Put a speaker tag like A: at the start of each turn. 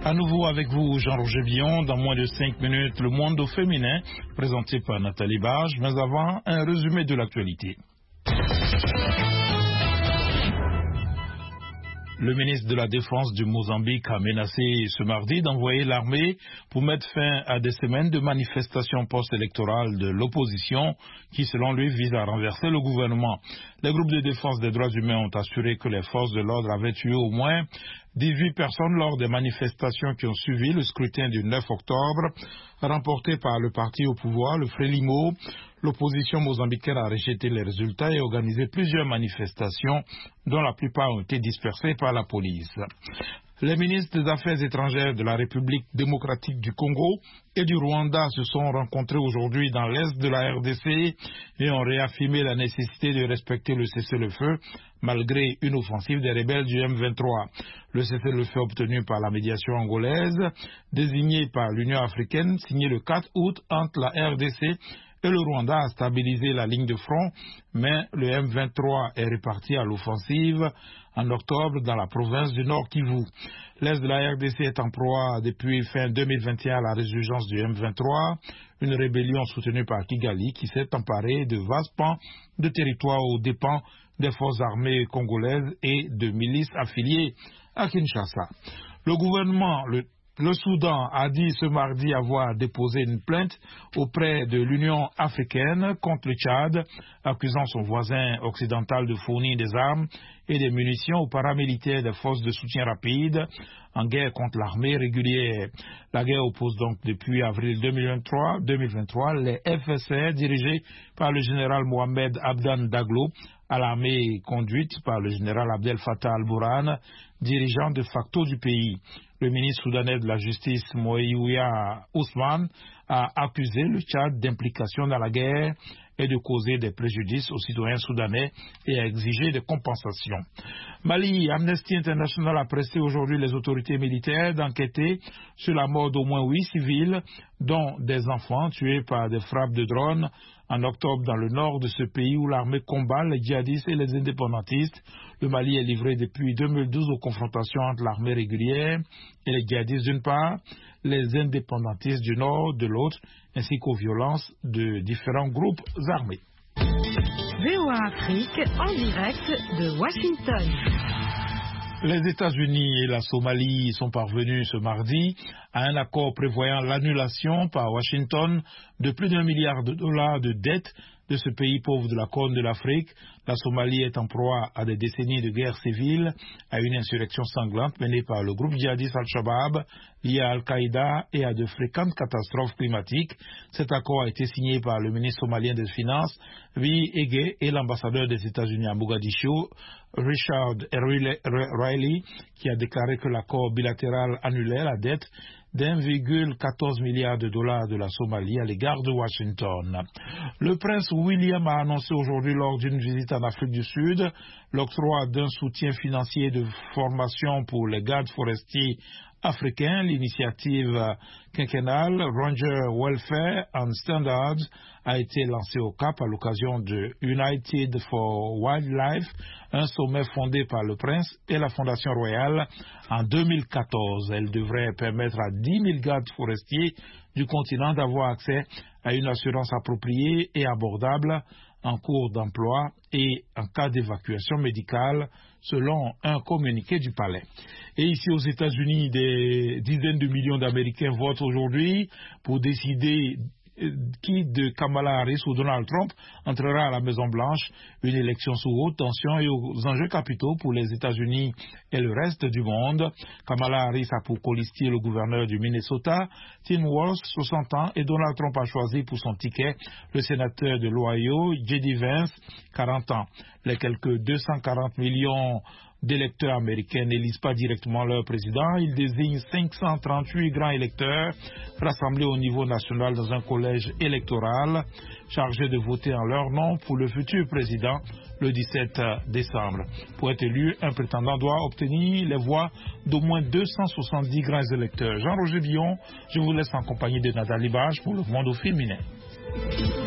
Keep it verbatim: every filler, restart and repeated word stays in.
A: À nouveau avec vous, Jean-Roger Billon, dans moins de cinq minutes, le monde au féminin, présenté par Nathalie Barge, mais avant, un résumé de l'actualité. Le ministre de la Défense du Mozambique a menacé ce mardi d'envoyer l'armée pour mettre fin à des semaines de manifestations post-électorales de l'opposition qui, selon lui, visent à renverser le gouvernement. Les groupes de défense des droits humains ont assuré que les forces de l'ordre avaient tué au moins dix-huit personnes lors des manifestations qui ont suivi le scrutin du neuf octobre, remporté par le parti au pouvoir, le Frelimo. L'opposition mozambicaine a rejeté les résultats et organisé plusieurs manifestations, dont la plupart ont été dispersées par la police. Les ministres des Affaires étrangères de la République démocratique du Congo et du Rwanda se sont rencontrés aujourd'hui dans l'est de la R D C et ont réaffirmé la nécessité de respecter le cessez-le-feu malgré une offensive des rebelles du M vingt-trois. Le cessez-le-feu obtenu par la médiation angolaise, désigné par l'Union africaine, signé le quatre août entre la R D C et le Rwanda a stabilisé la ligne de front, mais le M vingt-trois est reparti à l'offensive en octobre dans la province du Nord Kivu. L'Est de la R D C est en proie depuis fin deux mille vingt et un à la résurgence du M vingt-trois, une rébellion soutenue par Kigali qui s'est emparée de vastes pans de territoire aux dépens des forces armées congolaises et de milices affiliées à Kinshasa. Le gouvernement, le Le Soudan a dit ce mardi avoir déposé une plainte auprès de l'Union africaine contre le Tchad, accusant son voisin occidental de fournir des armes et des munitions aux paramilitaires des forces de soutien rapide en guerre contre l'armée régulière. La guerre oppose donc depuis avril deux mille vingt-trois les F S R dirigés par le général Mohamed Abdan Daglo à l'armée conduite par le général Abdel Fattah al-Burhan, dirigeant de facto du pays. Le ministre soudanais de la Justice, Moïouya Ousmane, a accusé le Tchad d'implication dans la guerre et de causer des préjudices aux citoyens soudanais et a exigé des compensations. Mali, Amnesty International a pressé aujourd'hui les autorités militaires d'enquêter sur la mort d'au moins huit civils, dont des enfants tués par des frappes de drones en octobre dans le nord de ce pays où l'armée combat les djihadistes et les indépendantistes. Le Mali est livré depuis deux mille douze aux confrontations entre l'armée régulière et les djihadistes d'une part, les indépendantistes du nord de l'autre, ainsi qu'aux violences de différents groupes armés.
B: V O A Afrique en direct de Washington.
A: Les États-Unis et la Somalie sont parvenus ce mardi à un accord prévoyant l'annulation par Washington de plus d'un milliard de dollars de dettes de ce pays pauvre de la Corne de l'Afrique. La Somalie est en proie à des décennies de guerre civile, à une insurrection sanglante menée par le groupe djihadiste Al-Shabaab, lié à Al-Qaïda et à de fréquentes catastrophes climatiques. Cet accord a été signé par le ministre somalien des Finances, Vi Ege, et l'ambassadeur des États-Unis à Mogadiscio, Richard Riley, qui a déclaré que l'accord bilatéral annulait la dette d'un virgule quatorze milliard de dollars de la Somalie à l'égard de Washington. Le prince William a annoncé aujourd'hui lors d'une visite en Afrique du Sud l'octroi d'un soutien financier de formation pour les gardes forestiers africains. L'initiative quinquennale Ranger Welfare and Standards a été lancée au Cap à l'occasion de United for Wildlife, un sommet fondé par le prince et la Fondation Royale en deux mille quatorze. Elle devrait permettre à dix mille gardes forestiers du continent d'avoir accès à une assurance appropriée et abordable en cours d'emploi et en cas d'évacuation médicale, selon un communiqué du palais. Et ici aux États-Unis, des dizaines de millions d'Américains votent aujourd'hui pour décider qui de Kamala Harris ou Donald Trump entrera à la Maison-Blanche, une élection sous haute tension et aux enjeux capitaux pour les États-Unis et le reste du monde. Kamala Harris a pour colistier le gouverneur du Minnesota, Tim Walz, soixante ans, et Donald Trump a choisi pour son ticket le sénateur de l'Ohio, J D Vance, quarante ans. Les quelques deux cent quarante millions d'électeurs américains n'élisent pas directement leur président. Ils désignent cinq cent trente-huit grands électeurs rassemblés au niveau national dans un collège électoral chargé de voter en leur nom pour le futur président le dix-sept décembre. Pour être élu, un prétendant doit obtenir les voix d'au moins deux cent soixante-dix grands électeurs. Jean-Roger Billon, je vous laisse en compagnie de Nathalie Barge pour le monde au féminin.